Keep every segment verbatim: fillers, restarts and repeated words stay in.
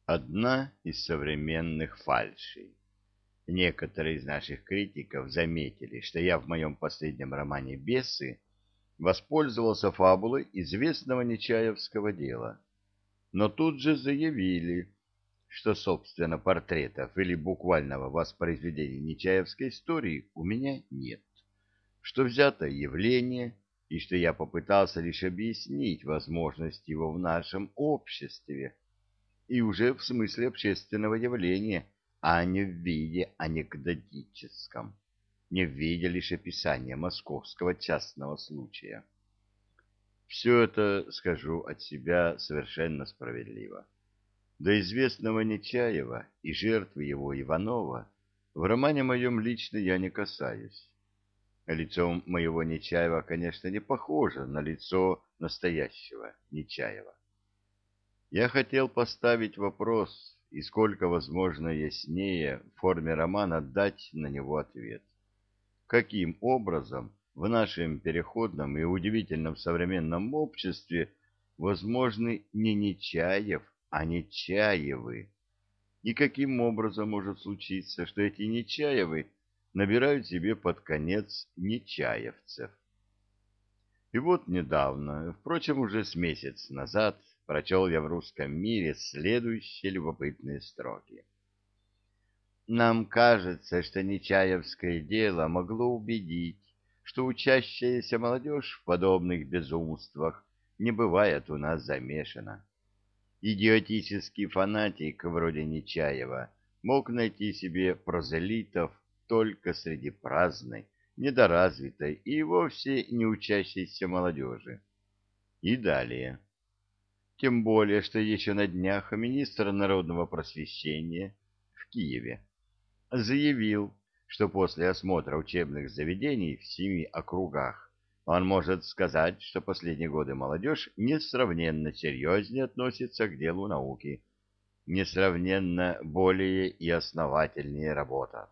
Одна из современных фальшей. Некоторые из наших критиков заметили, что я в моем последнем романе «Бесы» воспользовался фабулой известного нечаевского дела, но тут же заявили, что, собственно, портретов или буквального воспроизведения нечаевской истории у меня нет, что взято явление и что я попытался лишь объяснить возможность его в нашем обществе, и уже в смысле общественного явления, а не в виде анекдотическом, не в виде лишь описания московского частного случая. Все это, скажу от себя, совершенно справедливо. До известного Нечаева и жертвы его Иванова в романе моем лично я не касаюсь. Лицо моего Нечаева, конечно, не похоже на лицо настоящего Нечаева. Я хотел поставить вопрос и сколько возможно яснее в форме романа дать на него ответ. Каким образом в нашем переходном и удивительном современном обществе возможны не Нечаев, а Нечаевы? И каким образом может случиться, что эти Нечаевы набирают себе под конец Нечаевцев? И вот недавно, впрочем, уже с месяц назад, прочел я в «Русском мире» следующие любопытные строки. Нам кажется, что Нечаевское дело могло убедить, что учащаяся молодежь в подобных безумствах не бывает у нас замешана. Идиотический фанатик вроде Нечаева мог найти себе прозелитов только среди праздной, недоразвитой и вовсе не учащейся молодежи. И далее. Тем более, что еще на днях министр народного просвещения в Киеве заявил, что после осмотра учебных заведений в семи округах он может сказать, что последние годы молодежь несравненно серьезнее относится к делу науки, несравненно более и основательнее работает.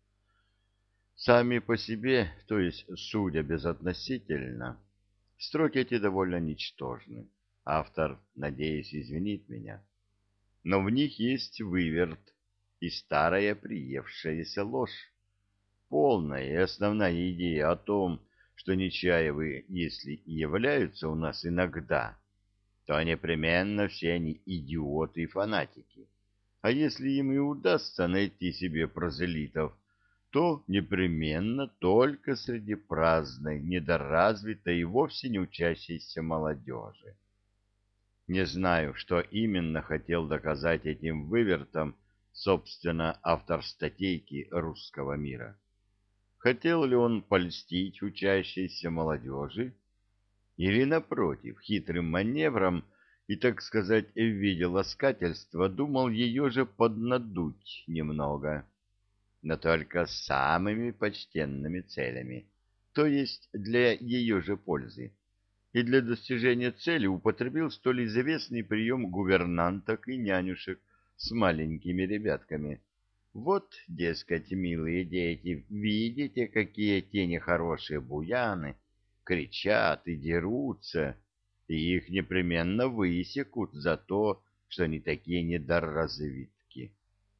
Сами по себе, то есть судя безотносительно, строки эти довольно ничтожны. Автор, надеюсь, извинит меня. Но в них есть выверт и старая приевшаяся ложь. Полная и основная идея о том, что Нечаевы, если и являются у нас иногда, то непременно все они идиоты и фанатики. А если им и удастся найти себе прозелитов, то непременно только среди праздной, недоразвитой и вовсе не учащейся молодежи. Не знаю, что именно хотел доказать этим вывертом, собственно, автор статейки «Русского мира». Хотел ли он польстить учащейся молодежи? Или, напротив, хитрым маневром и, так сказать, в виде ласкательства думал ее же поднадуть немного, но только с самыми почтенными целями, то есть для ее же пользы, и для достижения цели употребил столь известный прием гувернанток и нянюшек с маленькими ребятками. Вот, дескать, милые дети, видите, какие те нехорошие буяны, кричат и дерутся, и их непременно высекут за то, что они такие недоразвитки.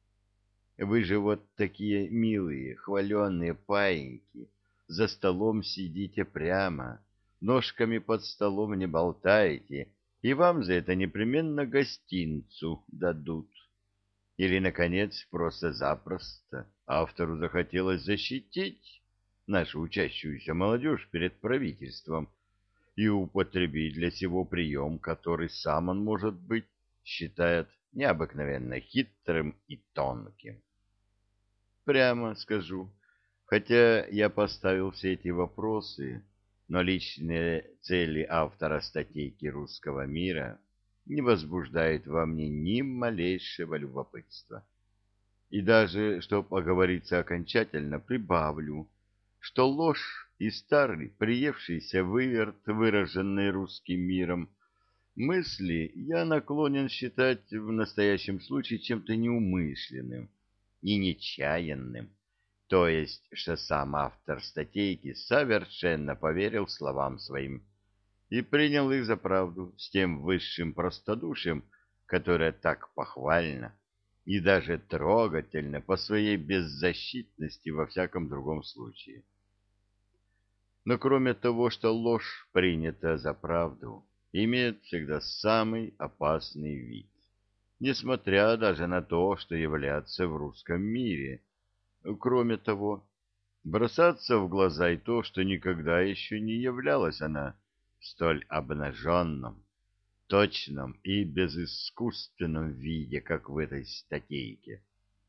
Вы же вот такие милые, хваленые паиньки, за столом сидите прямо, ножками под столом не болтаете, и вам за это непременно гостинцу дадут. Или, наконец, просто-запросто автору захотелось защитить нашу учащуюся молодежь перед правительством и употребить для сего прием, который сам он, может быть, считает необыкновенно хитрым и тонким. Прямо скажу, хотя я поставил все эти вопросы, но личные цели автора статейки «Русского мира» не возбуждают во мне ни малейшего любопытства. И даже, чтобы оговориться окончательно, прибавлю, что ложь и старый, приевшийся выверт, выраженный русским миром, мысли я наклонен считать в настоящем случае чем-то неумышленным и нечаянным, то есть, что сам автор статейки совершенно поверил словам своим и принял их за правду с тем высшим простодушием, которая так похвальна и даже трогательна по своей беззащитности во всяком другом случае. Но кроме того, что ложь принята за правду, имеет всегда самый опасный вид, несмотря даже на то, что является в русском мире. Кроме того, бросаться в глаза и то, что никогда еще не являлась она в столь обнаженном, точном и безыскусственном виде, как в этой статейке.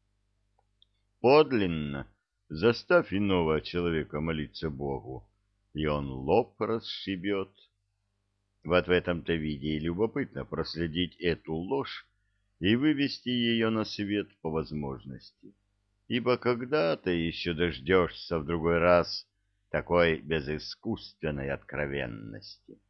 Подлинно заставь иного человека молиться Богу, и он лоб расшибет. Вот в этом-то виде и любопытно проследить эту ложь и вывести ее на свет по возможности. Ибо когда ты еще дождешься в другой раз такой безыскусственной откровенности?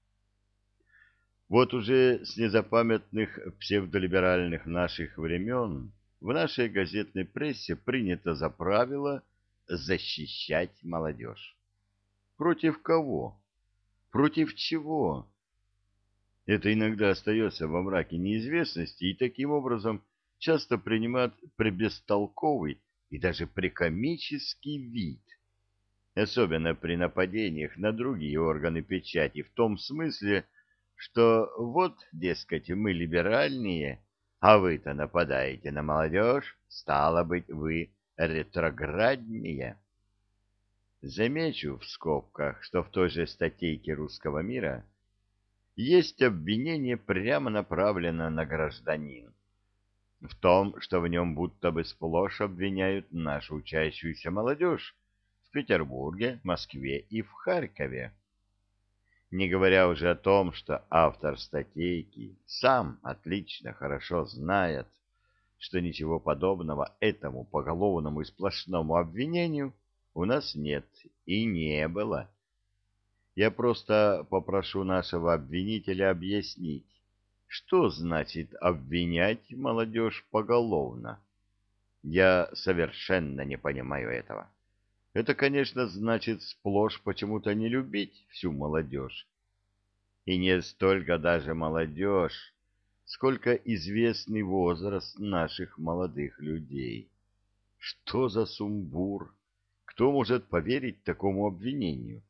Вот уже с незапамятных псевдолиберальных наших времен в нашей газетной прессе принято за правило защищать молодежь. Против кого? Против чего? Это иногда остается во мраке неизвестности и таким образом часто принимает пребестолковый и даже прикомический вид, особенно при нападениях на другие органы печати, в том смысле, что вот, дескать, мы либеральнее, а вы-то нападаете на молодежь, стало быть, вы ретрограднее. Замечу в скобках, что в той же статейке «Русского мира» есть обвинение, прямо направленное на гражданин, в том, что в нем будто бы сплошь обвиняют нашу учащуюся молодежь в Петербурге, Москве и в Харькове. Не говоря уже о том, что автор статейки сам отлично хорошо знает, что ничего подобного этому поголовному и сплошному обвинению у нас нет и не было. Я просто попрошу нашего обвинителя объяснить, что значит обвинять молодежь поголовно. Я совершенно не понимаю этого. Это, конечно, значит сплошь почему-то не любить всю молодежь. И не столько даже молодежь, сколько известный возраст наших молодых людей. Что за сумбур? Кто может поверить такому обвинению?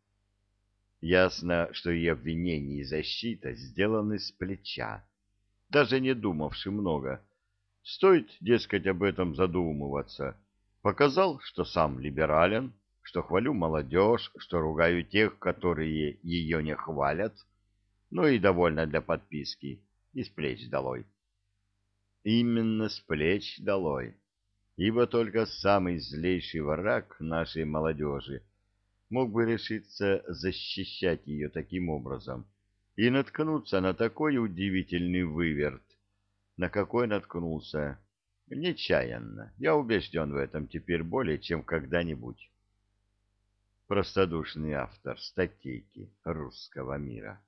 Ясно, что и обвинение, и защита сделаны с плеча, даже не думавши много. Стоит, дескать, об этом задумываться. Показал, что сам либерален, что хвалю молодежь, что ругаю тех, которые ее не хвалят, ну и довольно для подписки, и с плеч долой. Именно с плеч долой, ибо только самый злейший враг нашей молодежи мог бы решиться защищать ее таким образом и наткнуться на такой удивительный выверт, на какой наткнулся нечаянно. Я убежден в этом теперь более, чем когда-нибудь. Простодушный автор статейки «Русского мира».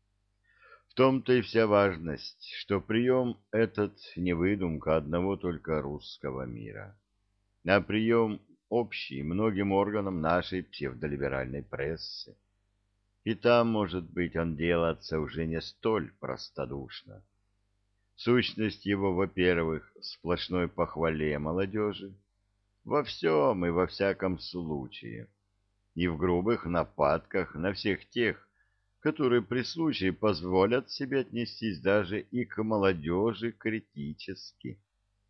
В том-то и вся важность, что прием этот не выдумка одного только русского мира, а прием общий многим органам нашей псевдолиберальной прессы. И там, может быть, он делаться уже не столь простодушно. Сущность его, во-первых, в сплошной похвале молодежи, во всем и во всяком случае, и в грубых нападках на всех тех, которые при случае позволят себе отнестись даже и к молодежи критически.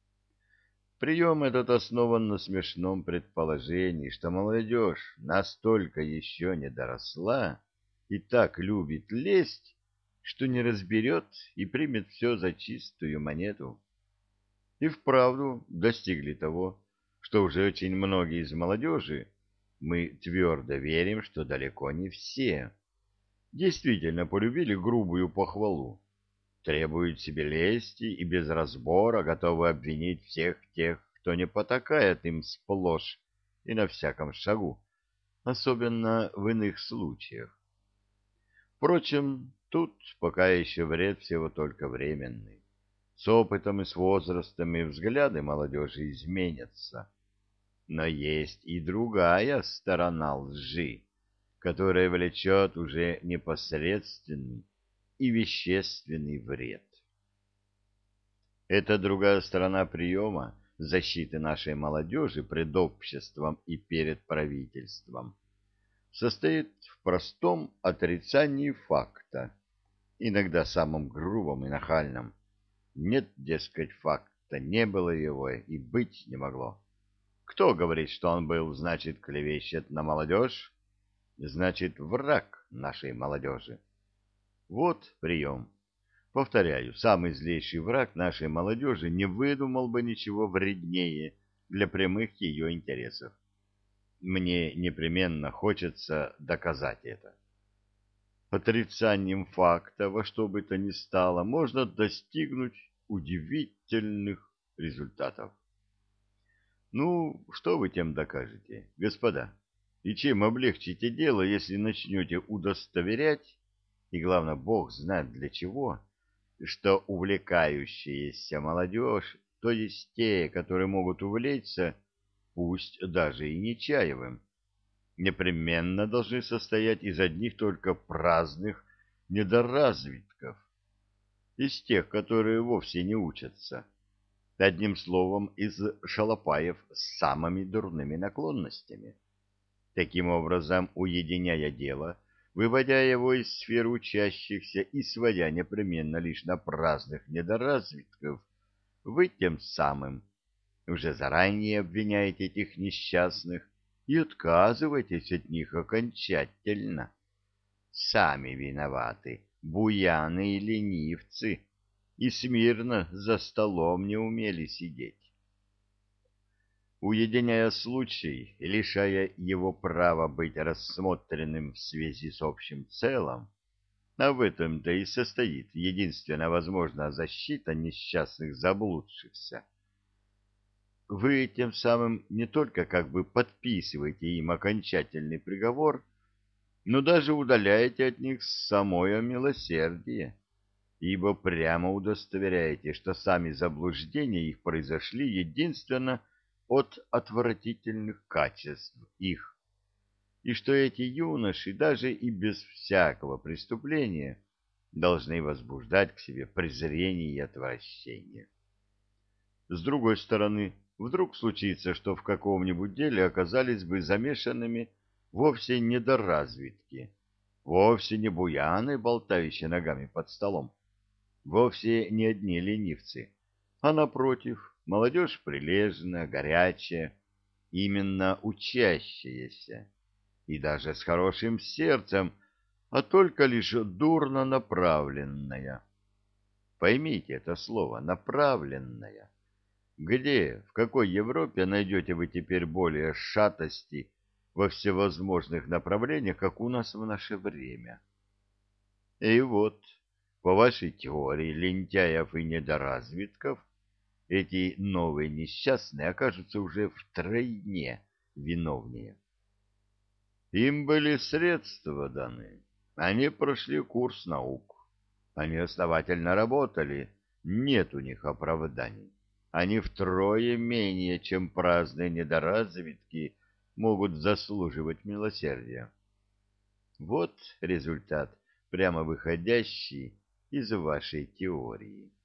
Прием этот основан на смешном предположении, что молодежь настолько еще не доросла и так любит лесть, что не разберет и примет все за чистую монету. И вправду достигли того, что уже очень многие из молодежи, мы твердо верим, что далеко не все, действительно полюбили грубую похвалу, требуют себе лести и без разбора готовы обвинить всех тех, кто не потакает им сплошь и на всяком шагу, особенно в иных случаях. Впрочем, тут пока еще вред всего только временный. С опытом и с возрастом и взгляды молодежи изменятся. Но есть и другая сторона лжи, которая влечет уже непосредственный и вещественный вред. Это другая сторона приема защиты нашей молодежи пред обществом и перед правительством. Состоит в простом отрицании факта, иногда самым грубым и нахальным. Нет, дескать, факта, не было его и быть не могло. Кто говорит, что он был, значит, клевещет на молодежь, значит, враг нашей молодежи. Вот прием. Повторяю, самый злейший враг нашей молодежи не выдумал бы ничего вреднее для прямых ее интересов. Мне непременно хочется доказать это. Отрицанием факта во что бы то ни стало можно достигнуть удивительных результатов. Ну, что вы тем докажете, господа? И чем облегчите дело, если начнете удостоверять, и, главное, Бог знает для чего, что увлекающаяся молодежь, то есть те, которые могут увлечься, пусть даже и Нечаевым, непременно должны состоять из одних только праздных недоразвитков, из тех, которые вовсе не учатся. Одним словом, из шалопаев с самыми дурными наклонностями. Таким образом, уединяя дело, выводя его из сферы учащихся и сводя непременно лишь на праздных недоразвитков, вы тем самым уже заранее обвиняете этих несчастных и отказываетесь от них окончательно. Сами виноваты, буяны и ленивцы, и смирно за столом не умели сидеть. Уединяя случай и лишая его права быть рассмотренным в связи с общим целым, а в этом-то и состоит единственная возможная защита несчастных заблудшихся, вы тем самым не только как бы подписываете им окончательный приговор, но даже удаляете от них самое милосердие, ибо прямо удостоверяете, что сами заблуждения их произошли единственно от отвратительных качеств их, и что эти юноши даже и без всякого преступления должны возбуждать к себе презрение и отвращение. С другой стороны, вдруг случится, что в каком-нибудь деле оказались бы замешанными вовсе недоразвитки, вовсе не буяны, болтающие ногами под столом, вовсе не одни ленивцы, а, напротив, молодежь прилежная, горячая, именно учащаяся, и даже с хорошим сердцем, а только лишь дурно направленная. Поймите это слово «направленная». Где, в какой Европе найдете вы теперь более шатости во всевозможных направлениях, как у нас в наше время? И вот, по вашей теории лентяев и недоразвитков, эти новые несчастные окажутся уже втройне виновнее. Им были средства даны, они прошли курс наук, они основательно работали, нет у них оправданий. Они втрое менее, чем праздные недоразвитки, могут заслуживать милосердия. Вот результат, прямо выходящий из вашей теории.